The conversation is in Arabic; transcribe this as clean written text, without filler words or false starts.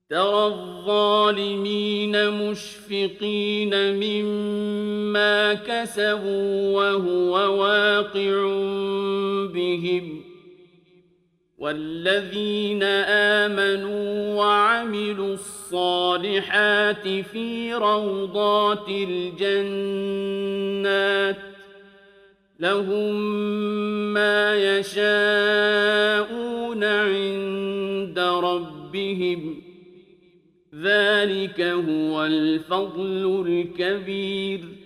ترى الظالمين مشفقين مما كسبوا وهو واقع بهم والذين آمنوا وعملوا الصالحات في روضات الجنات لهم ما يشاءون عند ربهم ذلك هو الفضل الكبير